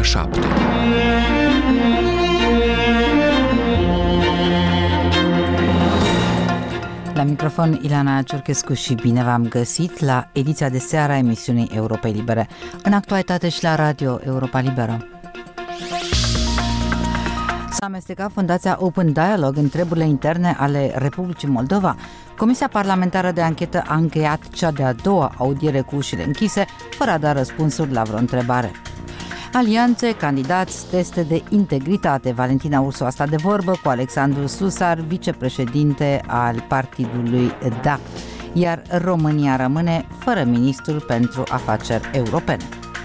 7. La microfon Ilana Ciorchescu și bine v-am găsit la ediția de seară a emisiunii Europei Libere, în actualitate și la Radio Europa Liberă. S-a amestecat Fundația Open Dialogue în treburile interne ale Republicii Moldova. Comisia Parlamentară de Anchetă a încheiat cea de-a doua audiere cu ușile închise, fără a da răspunsuri la vreo întrebare. Alianțe, candidați, teste de integritate. Valentina Ursu a stat de vorbă cu Alexandru Susar, vicepreședinte al partidului DA, iar România rămâne fără ministrul pentru afaceri europene.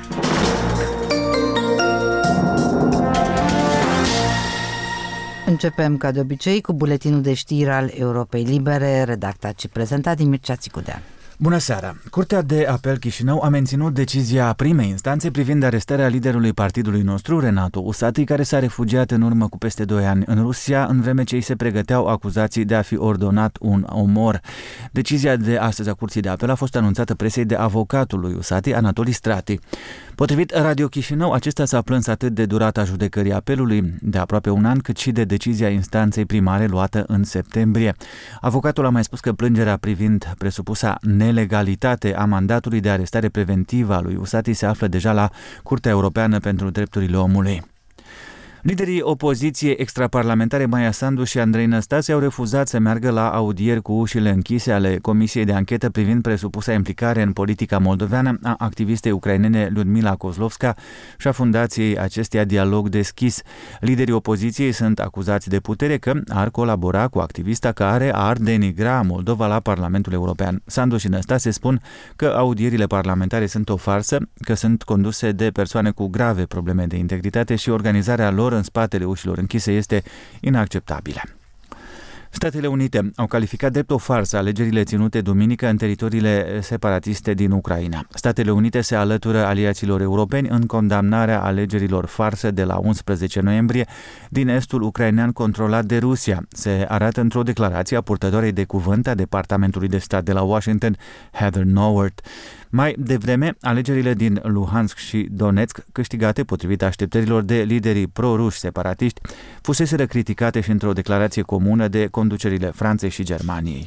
Începem, ca de obicei, cu buletinul de știri al Europei Libere, redactat și prezentat de Mircea Țicudean. Bună seara! Curtea de apel Chișinău a menținut decizia primei instanțe privind arestarea liderului partidului nostru, Renato Usati, care s-a refugiat în urmă cu peste 2 ani în Rusia, în vreme ce îi se pregăteau acuzații de a fi ordonat un omor. Decizia de astăzi a Curții de apel a fost anunțată presei de avocatul lui Usati, Anatoli Strati. Potrivit Radio Chișinău, acesta s-a plâns atât de durata judecării apelului de aproape un an, cât și de decizia instanței primare luată în septembrie. Avocatul a mai spus că plângerea privind presupusa nelegalitate a mandatului de arestare preventivă a lui Usati se află deja la Curtea Europeană pentru Drepturile Omului. Liderii opoziției extraparlamentare Maia Sandu și Andrei Năstase au refuzat să meargă la audieri cu ușile închise ale Comisiei de Anchetă privind presupusa implicare în politica moldoveană a activistei ucrainene Ludmila Kozlovska și a fundației acesteia Dialog Deschis. Liderii opoziției sunt acuzați de putere că ar colabora cu activista care ar denigra Moldova la Parlamentul European. Sandu și Năstase spun că audierile parlamentare sunt o farsă, că sunt conduse de persoane cu grave probleme de integritate și organizarea lor în spatele ușilor închise este inacceptabilă. Statele Unite au calificat drept o farsă alegerile ținute duminică în teritoriile separatiste din Ucraina. Statele Unite se alătură aliaților europeni în condamnarea alegerilor farsă de la 11 noiembrie din estul ucrainean controlat de Rusia. Se arată într-o declarație a purtătoarei de cuvânt a Departamentului de Stat de la Washington, Heather Nauert. Mai devreme, alegerile din Luhansk și Donetsk, câștigate potrivit așteptărilor de liderii pro-ruși separatiști, fuseseră criticate și într-o declarație comună de conducerile Franței și Germaniei.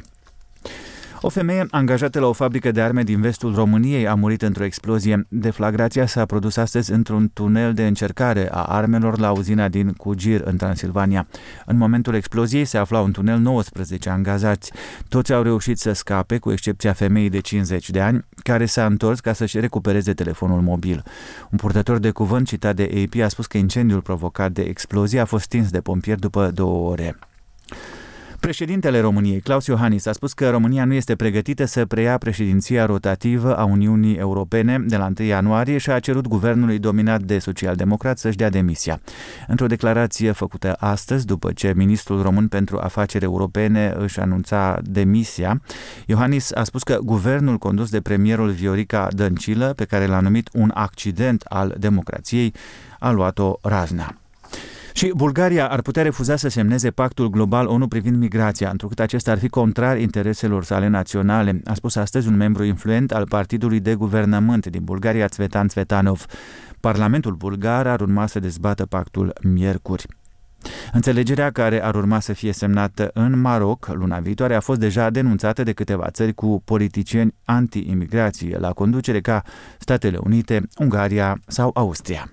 O femeie angajată la o fabrică de arme din vestul României a murit într-o explozie. Deflagrația s-a produs astăzi într-un tunel de încercare a armelor la uzina din Cugir, în Transilvania. În momentul exploziei se aflau în tunel 19 angajați. Toți au reușit să scape, cu excepția femeii de 50 de ani, care s-a întors ca să-și recupereze telefonul mobil. Un purtător de cuvânt citat de AP a spus că incendiul provocat de explozie a fost stins de pompieri după 2 ore. Președintele României, Klaus Iohannis, a spus că România nu este pregătită să preia președinția rotativă a Uniunii Europene de la 1 ianuarie și a cerut guvernului dominat de social-democrat să-și dea demisia. Într-o declarație făcută astăzi, după ce ministrul român pentru afaceri europene își anunța demisia, Iohannis a spus că guvernul condus de premierul Viorica Dăncilă, pe care l-a numit un accident al democrației, a luat-o razna. Și Bulgaria ar putea refuza să semneze pactul global ONU privind migrația, întrucât acesta ar fi contrar intereselor sale naționale, a spus astăzi un membru influent al partidului de guvernământ din Bulgaria, Țvetan Țvetanov. Parlamentul bulgar ar urma să dezbată pactul miercuri. Înțelegerea, care ar urma să fie semnată în Maroc luna viitoare, a fost deja denunțată de câteva țări cu politicieni anti-imigrație la conducere, ca Statele Unite, Ungaria sau Austria.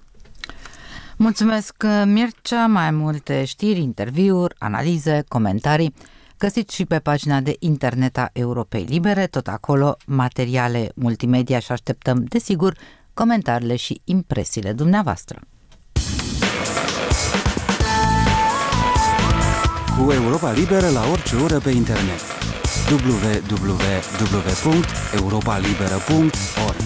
Mulțumesc, Mircea. Mai multe știri, interviuri, analize, comentarii găsiți și pe pagina de internet a Europei Libere, tot acolo materiale multimedia și așteptăm, desigur, comentariile și impresiile dumneavoastră. Cu Europa Liberă la orice oră pe internet. www.europalibera.org.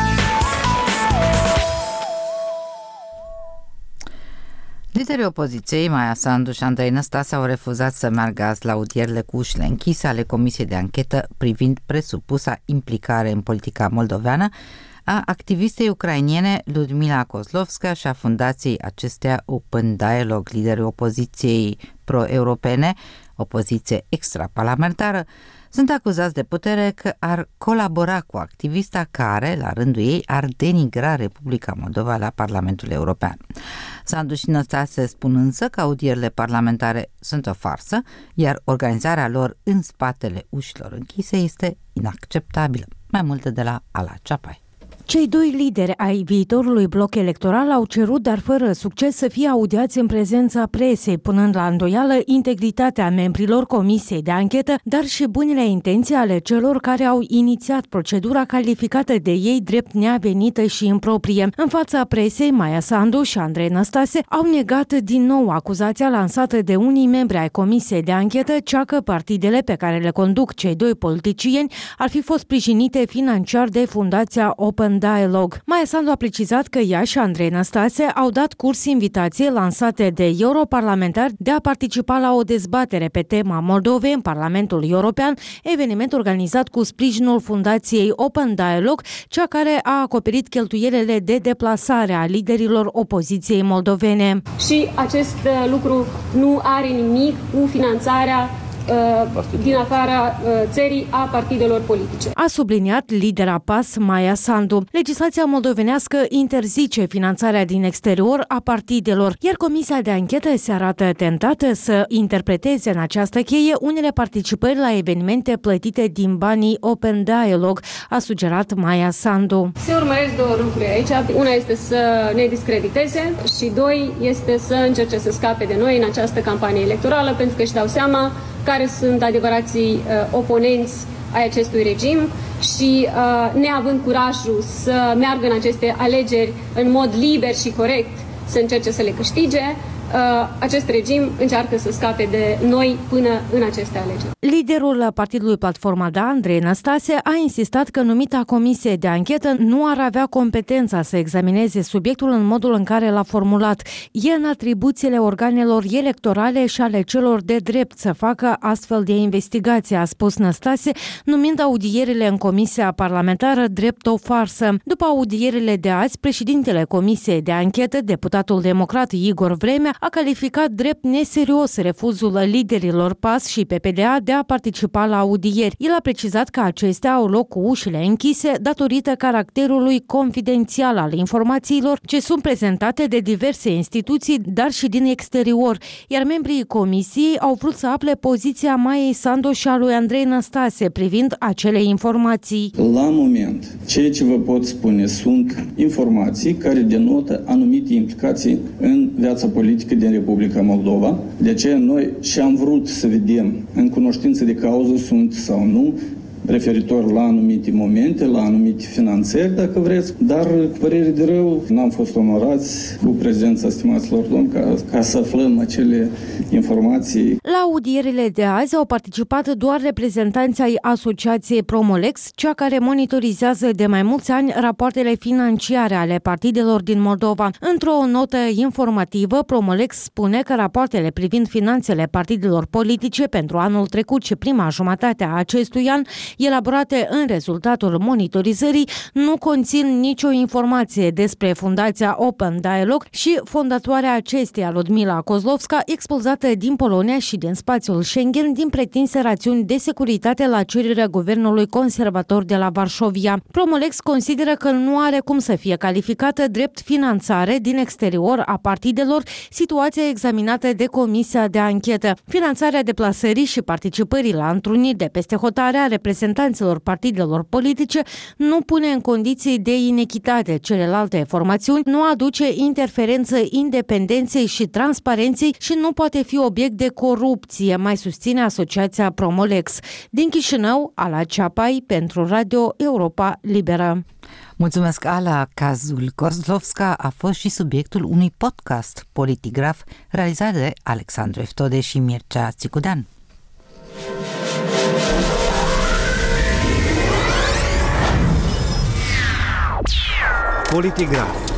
Liderii opoziției, Maia Sandu și Andrei Năstase, au refuzat să meargă azi la audierile cu ușile închise ale Comisiei de Anchetă privind presupusa implicare în politica moldoveană a activistei ucrainene Ludmila Kozlovska și a fundației acesteia Open Dialogue. Liderii opoziției pro-europene, opoziție extraparlamentară, sunt acuzați de putere că ar colabora cu activista care, la rândul ei, ar denigra Republica Moldova la Parlamentul European. Sandu și Năstase spun însă că audierile parlamentare sunt o farsă, iar organizarea lor în spatele ușilor închise este inacceptabilă. Mai multe de la Ala Ceapai. Cei doi lideri ai viitorului bloc electoral au cerut, dar fără succes, să fie audiați în prezența presei, punând la îndoială integritatea membrilor Comisiei de Anchetă, dar și bunele intenții ale celor care au inițiat procedura calificată de ei drept neavenită și improprie. În fața presei, Maia Sandu și Andrei Năstase au negat din nou acuzația lansată de unii membri ai Comisiei de Anchetă, cea că partidele pe care le conduc cei doi politicieni ar fi fost sprijinite financiar de Fundația Open Dialogue. Maia Sandu a precizat că ea și Andrei Năstase au dat curs invitației lansate de europarlamentari de a participa la o dezbatere pe tema Moldovei în Parlamentul European, eveniment organizat cu sprijinul Fundației Open Dialogue, cea care a acoperit cheltuielile de deplasare a liderilor opoziției moldovene. Și acest lucru nu are nimic cu finanțarea din afara țării a partidelor politice. A subliniat lidera PAS Maia Sandu. Legislația moldovenească interzice finanțarea din exterior a partidelor, iar Comisia de Anchetă se arată tentată să interpreteze în această cheie unele participări la evenimente plătite din banii Open Dialogue, a sugerat Maia Sandu. Se urmăresc două lucruri aici. Una este să ne discrediteze și doi este să încerce să scape de noi în această campanie electorală, pentru că își dau seama care sunt adevărații oponenți ai acestui regim și neavând curajul să meargă în aceste alegeri în mod liber și corect, să încerce să le câștige, acest regim încearcă să scape de noi până în aceste alegeri. Liderul partidului Platforma Da, Andrei Năstase, a insistat că numita comisie de anchetă nu ar avea competența să examineze subiectul în modul în care l-a formulat. E în atribuțiile organelor electorale și ale celor de drept să facă astfel de investigație, a spus Năstase, numind audierile în comisia parlamentară drept o farsă. După audierile de azi, președintele comisiei de anchetă, deputatul democrat Igor Vremea, a calificat drept neserios refuzul liderilor PAS și PPDA de a participa la audieri. El a precizat că acestea au loc cu ușile închise datorită caracterului confidențial al informațiilor ce sunt prezentate de diverse instituții, dar și din exterior, iar membrii comisiei au vrut să afle poziția Maiei Sandu și a lui Andrei Năstase privind acele informații. La moment, ceea ce vă pot spune sunt informații care denotă anumite implicații în viața politică din Republica Moldova. De aceea noi și-am vrut să vedem în cunoștință de cauză sunt sau nu referitor la anumite momente, la anumite finanțări, dacă vreți, dar cu părere de rău n-am fost onorați cu prezența stimaților domni ca să aflăm acele informații. La audierile de azi au participat doar reprezentanții ai Asociației Promolex, cea care monitorizează de mai mulți ani rapoartele financiare ale partidelor din Moldova. Într-o notă informativă, Promolex spune că rapoartele privind finanțele partidelor politice pentru anul trecut și prima jumătate a acestui an, elaborate în rezultatul monitorizării, nu conțin nicio informație despre Fundația Open Dialogue și fondatoarea acesteia, Ludmila Kozlovska, expulzată din Polonia și din spațiul Schengen din pretinse rațiuni de securitate la cererea guvernului conservator de la Varșovia. Promolex consideră că nu are cum să fie calificată drept finanțare din exterior a partidelor, situația examinată de Comisia de Anchetă. Finanțarea deplasării și participării la întruniri de peste hotare a reprezentanților partidelor politice nu pune în condiții de inechitate celelalte formațiuni, nu aduce interferență independenței și transparenței și nu poate fi obiect de corupție, mai susține Asociația Promolex. Din Chișinău, Ala Ceapai pentru Radio Europa Liberă. Mulțumesc, Ala. Cazul Kozlovska a fost și subiectul unui podcast Politigraf realizat de Alexandru Eftode și Mircea Țicudean. Politigraf.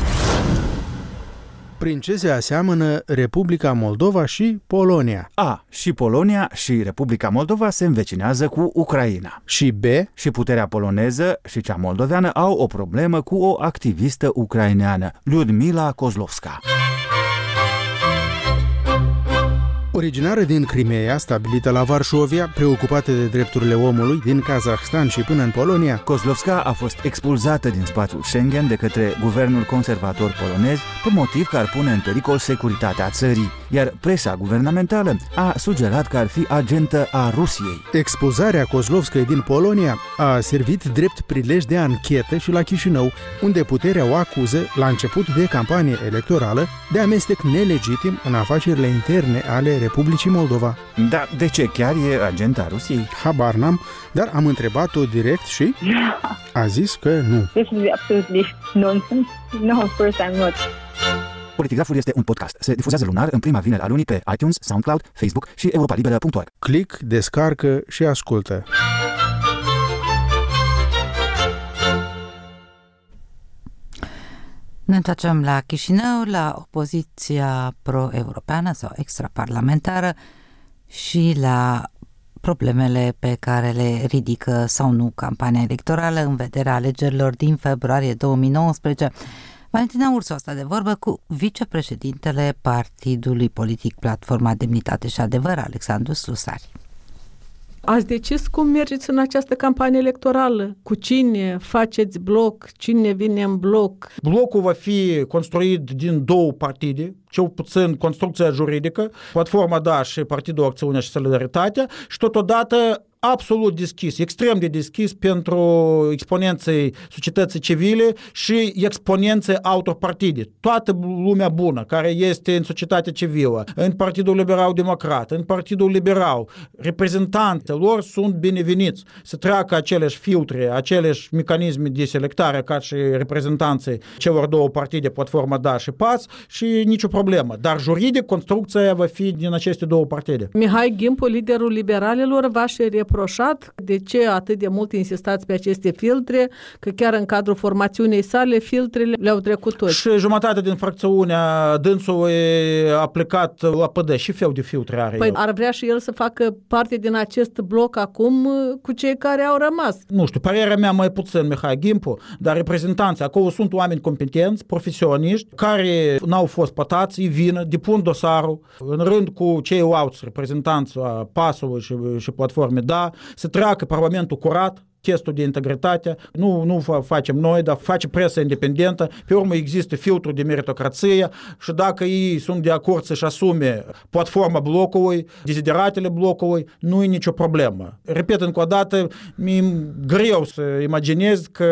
Prin ce se aseamănă Republica Moldova și Polonia? A. Și Polonia și Republica Moldova se învecinează cu Ucraina. Și B. Și puterea poloneză și cea moldoveană au o problemă cu o activistă ucraineană, Ludmila Kozlovska. Originară din Crimea, stabilită la Varșovia, preocupată de drepturile omului din Kazahstan și până în Polonia, Kozlovska a fost expulzată din spațiul Schengen de către guvernul conservator polonez pe motiv că ar pune în pericol securitatea țării, iar presa guvernamentală a sugerat că ar fi agentă a Rusiei. expulzarea Kozlovskei din Polonia a servit drept prilej de anchetă și la Chișinău, unde puterea o acuză, la început de campanie electorală, de amestec nelegitim în afacerile interne ale Republicii Moldova. Dar de ce chiar e agenta Rusiei? Habar n-am, dar am întrebat-o direct și a zis că nu. This is absolutely nonsense. No, of course I'm not. Politigraful este un podcast. Se difuzează lunar în prima vineri a lunii pe iTunes, SoundCloud, Facebook și europalibera.org. Click, descarcă și ascultă. Ne întoarcem la Chișinău, la opoziția pro-europeană sau extraparlamentară și la problemele pe care le ridică sau nu campania electorală în vederea alegerilor din februarie 2019. Valentina Ursu a stat de vorbă cu vicepreședintele partidului politic Platforma Demnitate și Adevăr, Alexandru Slusari. Ați decis cum mergeți în această campanie electorală? Cu cine faceți bloc? Cine vine în bloc? Blocul va fi construit din două partide, cel puțin construcția juridică, Platforma Da și Partidul Acțiunea și Solidaritatea, și totodată absolut deschis, extrem de deschis pentru exponenții societății civile și exponenții altor partide. Toată lumea bună care este în societatea civilă, în Partidul Liberal-Democrat, în Partidul Liberal, reprezentanții lor sunt bineveniți să treacă aceleași filtre, aceleași mecanisme de selectare ca și reprezentanții celor două partide, Platforma Da și PAS, și nicio problemă. Dar juridic, construcția va fi din aceste două partide. Mihai Gimpu, liderul liberalilor, v-a și reproșat de ce atât de mult insistați pe aceste filtre, că chiar în cadrul formațiunii sale filtrele le-au trecut toți. Și jumătate din fracțiunea dânsului a plecat la PD. Și fel de filtre are Păi el. ar vrea și el să facă parte din acest bloc acum cu cei care au rămas. Nu știu, părerea mea mai puțin Mihai Gimpu, dar reprezentanții acolo sunt oameni competenți, profesioniști, care n-au fost pătați, îi vină, depun dosarul, în rând cu ceilalți reprezentanți a PAS-ului și Platformei Da, să treacă Parlamentul curat, testul de integritate, nu facem noi, dar face presă independentă, pe urmă există filtru de meritocrație și dacă ei sunt de acord să-și asume platforma blocului, dezideratele blocului, nu e nicio problemă. Repet încă o dată, mi-e greu să imaginez că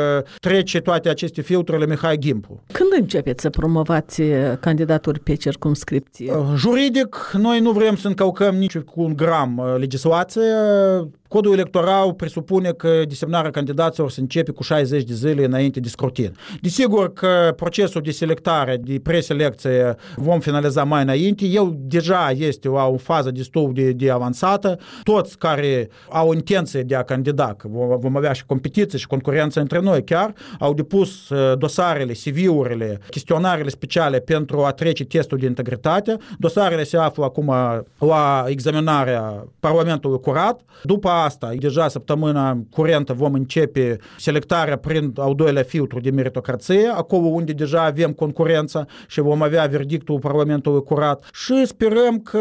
trece toate aceste filtrele Mihai Gimpu. Când începeți să promovați candidaturi pe circumscripție? Juridic, noi nu vrem să încălcăm nici cu un gram legislație. Codul electoral presupune că desemnarea candidaților se începe cu 60 de zile înainte de scrutin. Desigur că procesul de selectare, de preselecție vom finaliza mai înainte. El deja este la o fază destul de avansată. Toți care au intenție de a candida, că vom avea și competiție și concurență între noi chiar, au depus dosarele, CV-urile, chestionarele speciale pentru a trece testul de integritate. Dosarele se află acum la examinarea Parlamentului curat. După asta, deja săptămâna curentă vom începe selectarea prin al doilea filtru de meritocrație, acolo unde deja avem concurență și vom avea verdictul Parlamentului curat și sperăm că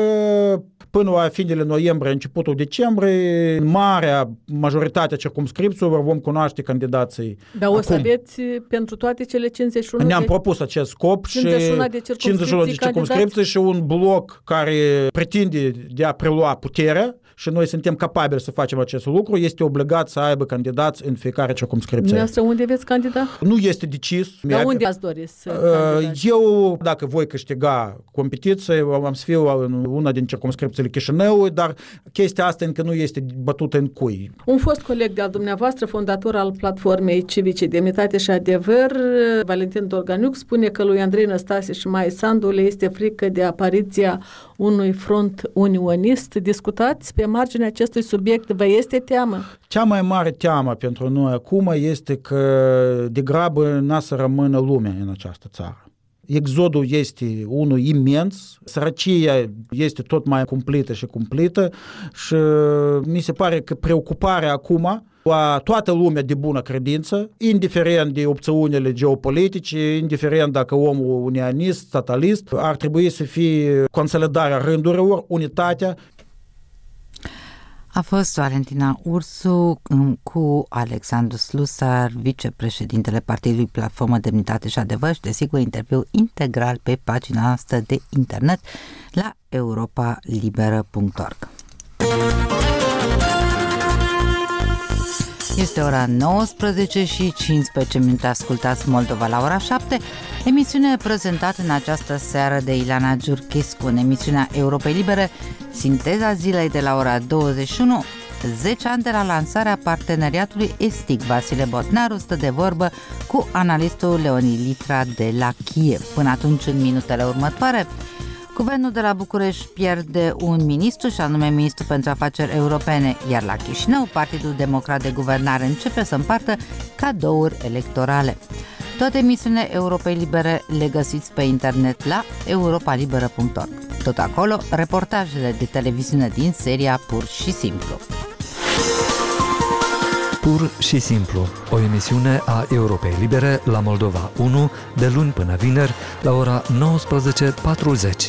până la finele noiembrie, începutul decembrie, în marea majoritatea circumscripțiilor vom cunoaște candidații. Dar o să aveți pentru toate cele 51 Ne-am propus acest scop 51 de și 51 de circumscripții și un bloc care pretinde de a prelua puterea și noi suntem capabili să facem acest lucru, este obligat să aibă candidați în fiecare circumscripție. Dumneavoastră unde veți candida? Nu este decis. Dar unde ați dori să candidați? Eu, dacă voi câștiga competiție, am să fiu în una din circumscripțiile Chișinăului, dar chestia asta încă nu este bătută în cui. Un fost coleg de-al dumneavoastră, fondator al Platformei Civice Demnitate și Adevăr, Valentin Dolganiuc, spune că lui Andrei Năstase și Maia Sandu le este frică de apariția unui front unionist. Discutați pe marginea acestui subiect, vă este teamă? Cea mai mare teamă pentru noi acum este că degrabă n-a să rămână lumea în această țară. Exodul este unul imens, sărăcia este tot mai cumplită și mi se pare că preocuparea acum la toată lumea de bună credință, indiferent de opțiunile geopolitice, indiferent dacă omul unionist, statalist, ar trebui să fie consolidarea rândurilor, unitatea. A fost Valentina Ursu cu Alexandru Slusar, vicepreședintele Partidului Platformă Demnitate și Adevăr, și desigur interviu integral pe pagina noastră de internet la europalibera.org. Este ora 19 și 15 minute, ascultați Moldova la ora 7, emisiune prezentată în această seară de Ileana Giurchescu în emisiunea Europei Libere, sinteza zilei de la ora 21, 10 ani de la lansarea parteneriatului estic. Vasile Botnaru stă de vorbă cu analistul Leonid Litra de la Kiev. Până atunci, în minutele următoare, Guvernul de la București pierde un ministru, și anume ministru pentru afaceri europene, iar la Chișinău, Partidul Democrat de Guvernare începe să împartă cadouri electorale. Toate emisiunile Europei Libere le găsiți pe internet la europalibera.org. Tot acolo, reportajele de televiziune din seria Pur și Simplu. Pur și Simplu, o emisiune a Europei Libere la Moldova 1, de luni până vineri, la ora 19:40.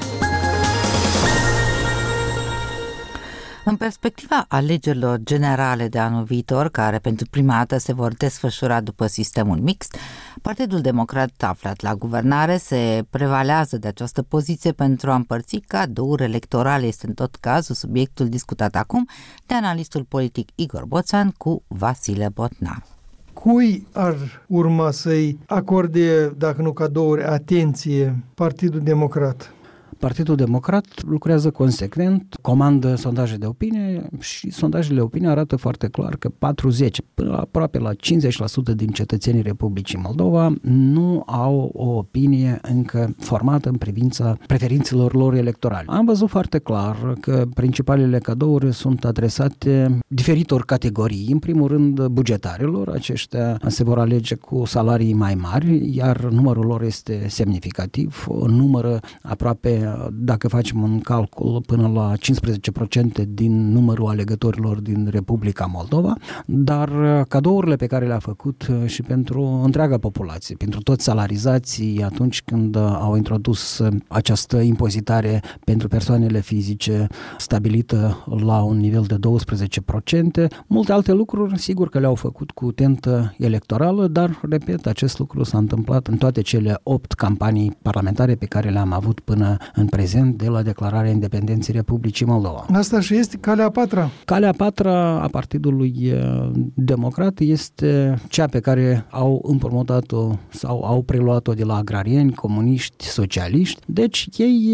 În perspectiva alegerilor generale de anul viitor, care pentru prima dată se vor desfășura după sistemul mixt, Partidul Democrat aflat la guvernare se prevalează de această poziție pentru a împărți cadouri electorale. Este în tot cazul subiectul discutat acum de analistul politic Igor Boțan cu Vasile Botnaru. Cui ar urma să-i acorde, dacă nu cadouri, atenție Partidul Democrat? Partidul Democrat lucrează consecvent, comandă sondaje de opinie și sondajele de opinie arată foarte clar că 40, până aproape la 50% din cetățenii Republicii Moldova nu au o opinie încă formată în privința preferințelor lor electorale. Am văzut foarte clar că principalele cadouri sunt adresate diferitor categorii. În primul rând, bugetarilor. Aceștia se vor alege cu salarii mai mari, iar numărul lor este semnificativ. Numără aproape, dacă facem un calcul, până la 15% din numărul alegătorilor din Republica Moldova, dar cadourile pe care le-a făcut și pentru întreaga populație, pentru toți salarizații atunci când au introdus această impozitare pentru persoanele fizice stabilită la un nivel de 12%, multe alte lucruri, sigur că le-au făcut cu tentă electorală, dar, repet, acest lucru s-a întâmplat în toate cele 8 campanii parlamentare pe care le-am avut până în prezent de la declararea independenței Republicii Moldova. Asta și este calea a patra. Calea a patra a Partidului Democrat este cea pe care au împrumutat-o sau au preluat-o de la agrarieni, comuniști, socialiști. Deci ei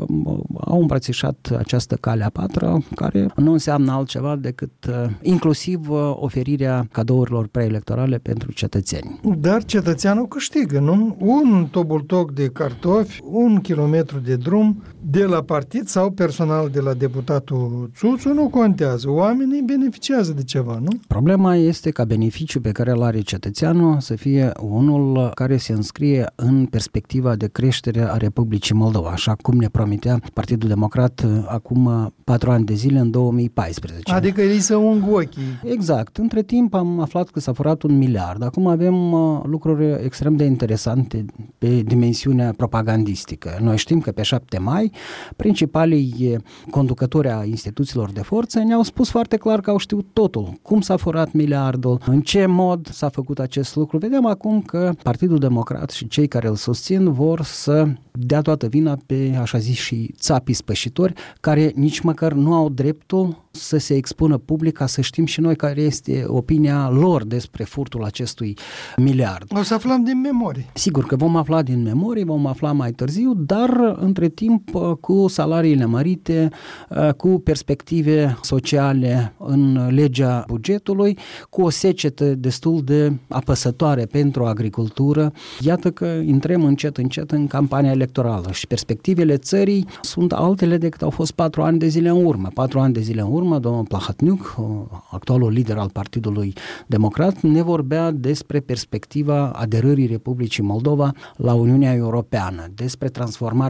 au îmbrățișat această cale a patra, care nu înseamnă altceva decât inclusiv oferirea cadourilor preelectorale pentru cetățeni. Dar cetățeanul câștigă, nu? Un tobultoc de cartofi, 1 kilometru de drum de la partid sau personal de la deputatul Țuțu nu contează. Oamenii beneficiază de ceva, nu? Problema este ca beneficiul pe care îl are cetățeanul să fie unul care se înscrie în perspectiva de creștere a Republicii Moldova, așa cum ne promitea Partidul Democrat acum 4 ani de zile, în 2014. Adică ei să ungă ochii. Exact. Între timp am aflat că s-a furat 1 miliard. Acum avem lucruri extrem de interesante pe dimensiunea propagandistică. Noi știm că pe 7 mai principalii conducători a instituțiilor de forță ne-au spus foarte clar că au știut totul. Cum s-a furat miliardul, în ce mod s-a făcut acest lucru. Vedem acum că Partidul Democrat și cei care îl susțin vor să dea toată vina pe, așa zis, și țapii spășitori, care nici măcar nu au dreptul să se expună public, ca să știm și noi care este opinia lor despre furtul acestui miliard. O să aflăm din memorie. Sigur că vom afla din memorie, vom afla mai târziu, dar între timp cu salariile mărite, cu perspective sociale în legea bugetului, cu o secetă destul de apăsătoare pentru agricultură, iată că intrăm încet în campania electorală și perspectivele țării sunt altele decât au fost 4 ani de zile în urmă. 4 ani de zile în urmă, domnul Plahotniuc, actualul lider al Partidului Democrat, ne vorbea despre perspectiva aderării Republicii Moldova la Uniunea Europeană, despre transformarea țării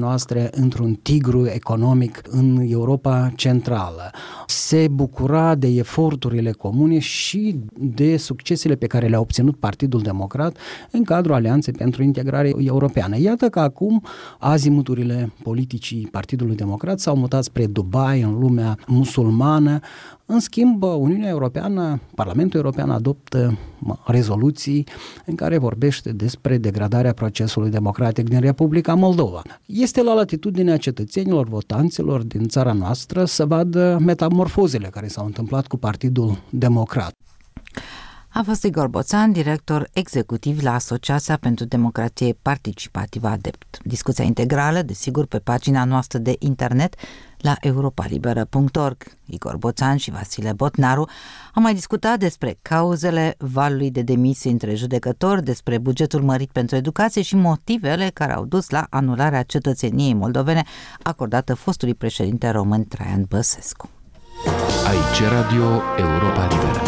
noastre într-un tigru economic în Europa Centrală. Se bucura de eforturile comune și de succesele pe care le-a obținut Partidul Democrat în cadrul Alianței pentru Integrare Europeană. Iată că acum azimuturile politicii Partidului Democrat s-au mutat spre Dubai, în lumea musulmană. În schimb, Uniunea Europeană, Parlamentul European adoptă rezoluții în care vorbește despre degradarea procesului democratic din Republica Moldova. Este la latitudinea cetățenilor, votanților din țara noastră să vadă metamorfozele care s-au întâmplat cu Partidul Democrat. A fost Igor Boțan, director executiv la Asociația pentru Democrație Participativă ADEPT. Discuția integrală, desigur, pe pagina noastră de internet la europalibera.org. Igor Boțan și Vasile Botnaru au mai discutat despre cauzele valului de demisii între judecători, despre bugetul mărit pentru educație și motivele care au dus la anularea cetățeniei moldovene acordată fostului președinte român Traian Băsescu. Aici Radio Europa Liberă.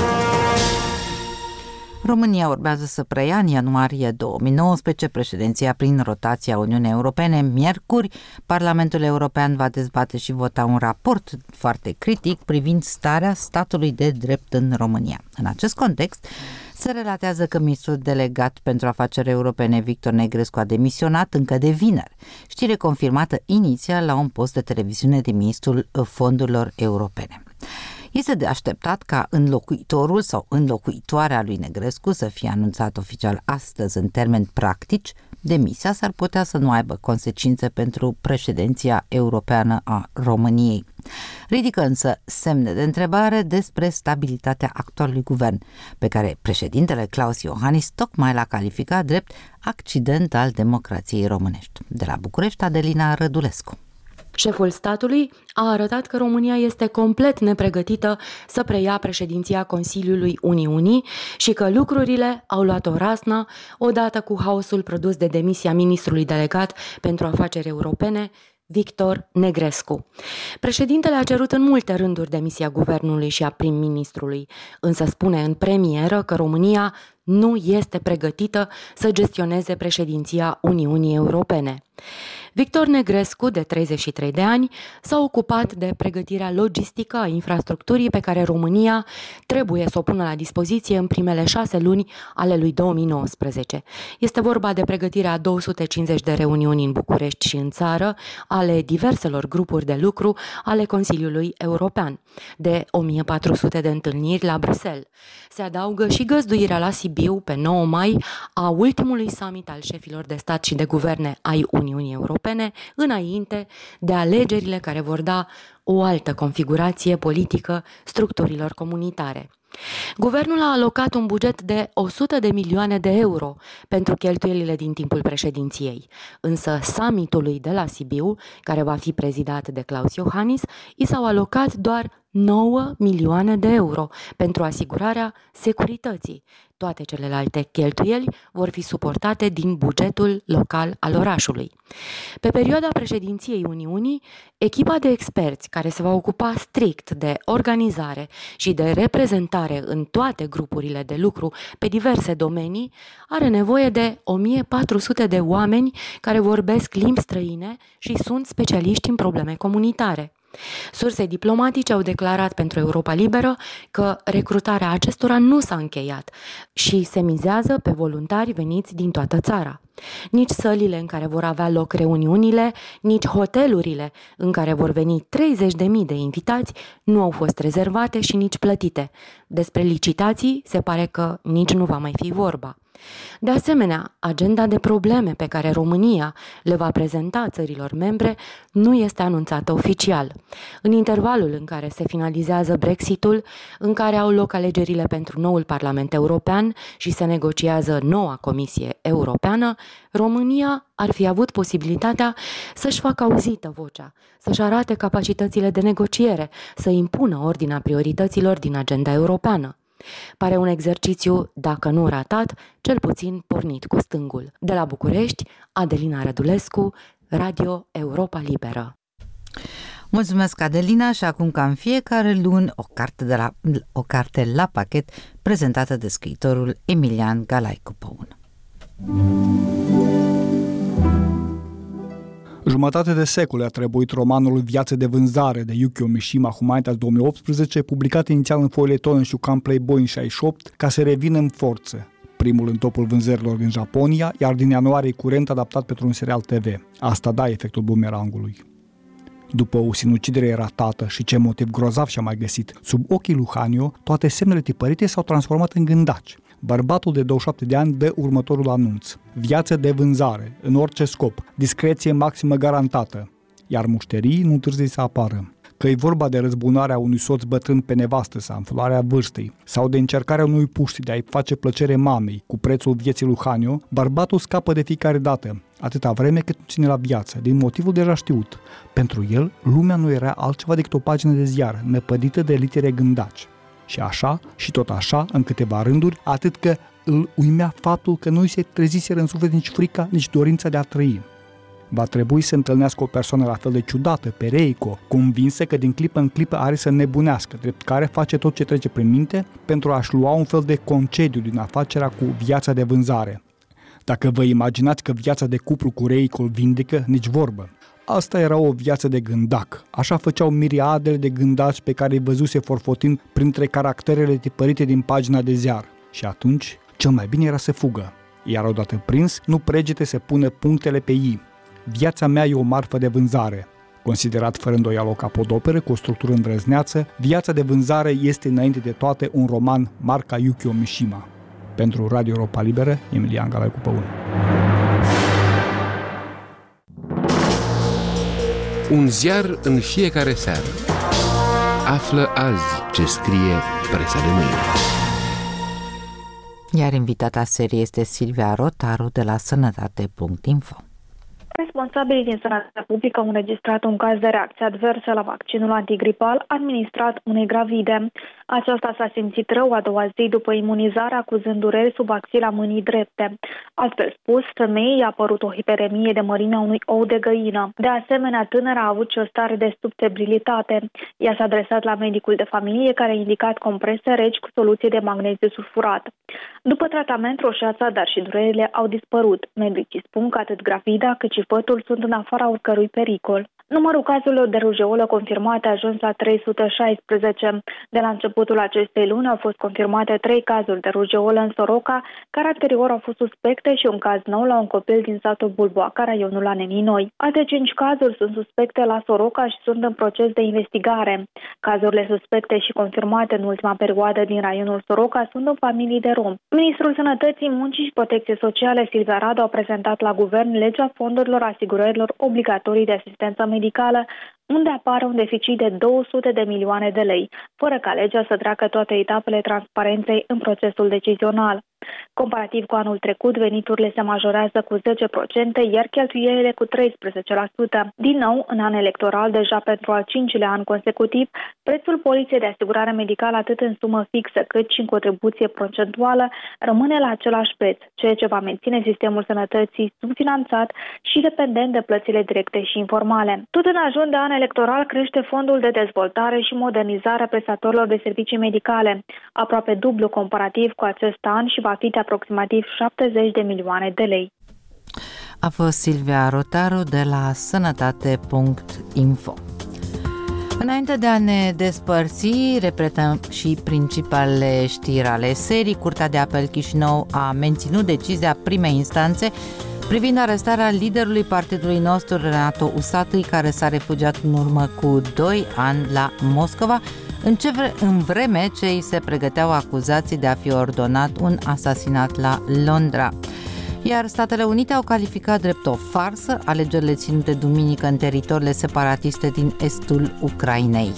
România urmează să preia în ianuarie 2019 președinția prin rotația Uniunii Europene. Miercuri, Parlamentul European va dezbate și vota un raport foarte critic privind starea statului de drept în România. În acest context, se relatează că ministrul delegat pentru afaceri europene Victor Negrescu a demisionat încă de vineri. Știre confirmată inițial la un post de televiziune de ministrul fondurilor europene. Este de așteptat ca înlocuitorul sau înlocuitoarea lui Negrescu să fie anunțat oficial astăzi în termeni practici. Demisia s-ar putea să nu aibă consecințe pentru președinția europeană a României. Ridică însă semne de întrebare despre stabilitatea actualului guvern, pe care președintele Klaus Iohannis tocmai l-a calificat drept accident al democrației românești. De la București, Adelina Rădulescu. Șeful statului a arătat că România este complet nepregătită să preia președinția Consiliului Uniunii și că lucrurile au luat o razna odată cu haosul produs de demisia ministrului delegat pentru afaceri europene, Victor Negrescu. Președintele a cerut în multe rânduri demisia guvernului și a prim-ministrului, însă spune în premieră că România nu este pregătită să gestioneze președinția Uniunii Europene. Victor Negrescu, de 33 de ani, s-a ocupat de pregătirea logistică a infrastructurii pe care România trebuie să o pună la dispoziție în primele 6 luni ale lui 2019. Este vorba de pregătirea 250 de reuniuni în București și în țară, ale diverselor grupuri de lucru ale Consiliului European, de 1400 de întâlniri la Bruxelles. Se adaugă și găzduirea la Sibiu, pe 9 mai, a ultimului summit al șefilor de stat și de guverne ai Uniunii Europene, înainte de alegerile care vor da o altă configurație politică structurilor comunitare. Guvernul a alocat un buget de 100 de milioane de euro pentru cheltuielile din timpul președinției, însă summitului de la Sibiu, care va fi prezidat de Klaus Iohannis, i s-au alocat doar 9 milioane de euro pentru asigurarea securității. Toate celelalte cheltuieli vor fi suportate din bugetul local al orașului. Pe perioada președinției Uniunii, echipa de experți care se va ocupa strict de organizare și de reprezentare în toate grupurile de lucru pe diverse domenii are nevoie de 1400 de oameni care vorbesc limbi străine și sunt specialiști în probleme comunitare. Surse diplomatice au declarat pentru Europa Liberă că recrutarea acestora nu s-a încheiat și se mizează pe voluntari veniți din toată țara. Nici sălile în care vor avea loc reuniunile, nici hotelurile în care vor veni 30.000 de invitați nu au fost rezervate și nici plătite. Despre licitații se pare că nici nu va mai fi vorba. De asemenea, agenda de probleme pe care România le va prezenta țărilor membre nu este anunțată oficial. În intervalul în care se finalizează Brexitul, în care au loc alegerile pentru noul Parlament European și se negociază noua Comisie Europeană, România ar fi avut posibilitatea să-și facă auzită vocea, să-și arate capacitățile de negociere, să impună ordinea priorităților din agenda europeană. Pare un exercițiu, dacă nu ratat, cel puțin pornit cu stângul. De la București, Adelina Rădulescu, Radio Europa Liberă. Mulțumesc, Adelina, și acum, ca în fiecare luni, o carte la pachet prezentată de scriitorul Emilian Galaicu Păun. Jumătate de secole a trebuit romanul Viață de vânzare de Yukio Mishima Humanitas 2018, publicat inițial în foile Tonen Shukan Playboy în 68, ca să revină în forță. Primul în topul vânzărilor din Japonia, iar din ianuarie curent adaptat pentru un serial TV. Asta da efectul bumerangului. După o sinucidere ratată și ce motiv grozav și-a mai găsit, sub ochii lui Hanyo, toate semnele tipărite s-au transformat în gândaci. Bărbatul de 27 de ani dă următorul anunț: viață de vânzare, în orice scop, discreție maximă garantată, iar mușterii nu întârzie să apară. Că e vorba de răzbunarea unui soț bătrân pe nevastă sa în floarea vârstei sau de încercarea unui puști de a-i face plăcere mamei cu prețul vieții lui Hanyo, bărbatul scapă de fiecare dată, atâta vreme cât nu ține la viață, din motivul deja știut. Pentru el, lumea nu era altceva decât o pagină de ziar, năpădită de litere gândaci. Și așa, și tot așa, în câteva rânduri, atât că îl uimea faptul că nu îi se treziseră în suflet nici frica, nici dorința de a trăi. Va trebui să întâlnească o persoană la fel de ciudată, Pereico, convinsă că din clipă în clipă are să nebunească, drept care face tot ce trece prin minte pentru a-și lua un fel de concediu din afacerea cu viața de vânzare. Dacă vă imaginați că viața de cuplu cu Reiko îl vindecă, nici vorbă. Asta era o viață de gândac. Așa făceau miriadele de gândaci pe care îi văzuse forfotind printre caracterele tipărite din pagina de ziar. Și atunci, cel mai bine era să fugă. Iar odată prins, nu pregete să pună punctele pe i. Viața mea e o marfă de vânzare. Considerat fără îndoială o capodoperă cu o structură îndrăzneață, Viața de vânzare este înainte de toate un roman marca Yukio Mishima. Pentru Radio Europa Liberă, Emilian Galai cu Păun. Un ziar în fiecare seară. Află azi ce scrie presa de mâine. Iar invitata serie este Silvia Rotaru de la Sănătate.info. Responsabilii din Sănătatea Publică au înregistrat un caz de reacție adversă la vaccinul antigripal administrat unei gravide. Aceasta s-a simțit rău a doua zi după imunizare, acuzând dureri sub axila mâinii drepte. Altfel spus, femeii i-a apărut o hiperemie de mărimea unui ou de găină. De asemenea, tânăra a avut și o stare de subfebrilitate. Ea s-a adresat la medicul de familie, care a indicat comprese reci cu soluție de magneziu sulfurat. După tratament, roșeața, dar și durerile au dispărut. Medicii spun că atât gravida cât și fătul sunt în afara oricărui pericol. Numărul cazurilor de rujeolă confirmate a ajuns la 316. De la începutul acestei luni au fost confirmate 3 cazuri de rujeolă în Soroca, care anterior au fost suspecte, și un caz nou la un copil din satul Bulboaca, raionul Anemii Noi. Alte 5 cazuri sunt suspecte la Soroca și sunt în proces de investigare. Cazurile suspecte și confirmate în ultima perioadă din raionul Soroca sunt în familii de romi. Ministrul Sănătății, Muncii și Protecției Sociale, Silvia Radu, a prezentat la guvern legea fondurilor asigurărilor obligatorii de asistență medicală, unde apare un deficit de 200 de milioane de lei, fără ca legea să treacă toate etapele transparenței în procesul decizional. Comparativ cu anul trecut, veniturile se majorează cu 10%, iar cheltuielile cu 13%. Din nou, în an electoral, deja pentru al 5-lea an consecutiv, prețul poliței de asigurare medicală, atât în sumă fixă cât și în contribuție procentuală, rămâne la același preț, ceea ce va menține sistemul sănătății subfinanțat și dependent de plățile directe și informale. Tot în ajun de an electoral crește fondul de dezvoltare și modernizare a prestatorilor de servicii medicale, aproape dublu comparativ cu acest an, și va fi de aproximativ 70 de milioane de lei. A fost Silvia Rotaru de la Sănătate.info. Înainte de a ne despărți, repetăm și principalele știri ale serii. Curtea de Apel Chișinău a menținut decizia primei instanțe privind arestarea liderului partidului nostru, Renato Usatui, care s-a refugiat în urmă cu 2 ani la Moscova, în vreme ce îi se pregăteau acuzații de a fi ordonat un asasinat la Londra. Iar Statele Unite au calificat drept o farsă alegerile ținute duminică în teritoriile separatiste din estul Ucrainei.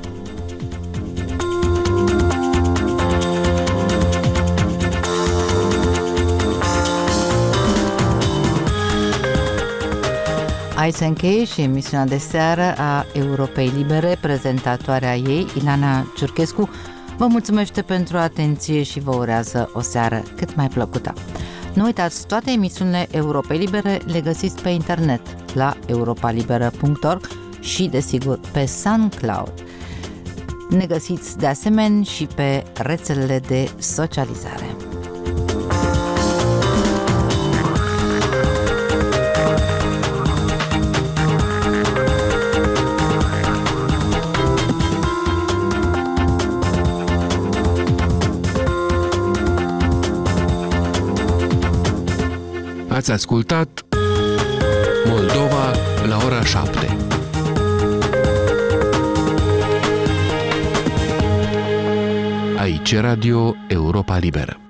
Aici se încheie și emisiunea de seară a Europei Libere. Prezentatoarea ei, Ilana Ciurchescu, vă mulțumește pentru atenție și vă urează o seară cât mai plăcută. Nu uitați, toate emisiunile Europei Libere le găsiți pe internet la europalibera.org și, desigur, pe SoundCloud. Ne găsiți de asemenea și pe rețelele de socializare. Ați ascultat Moldova la ora 7. Aici Radio Europa Liberă.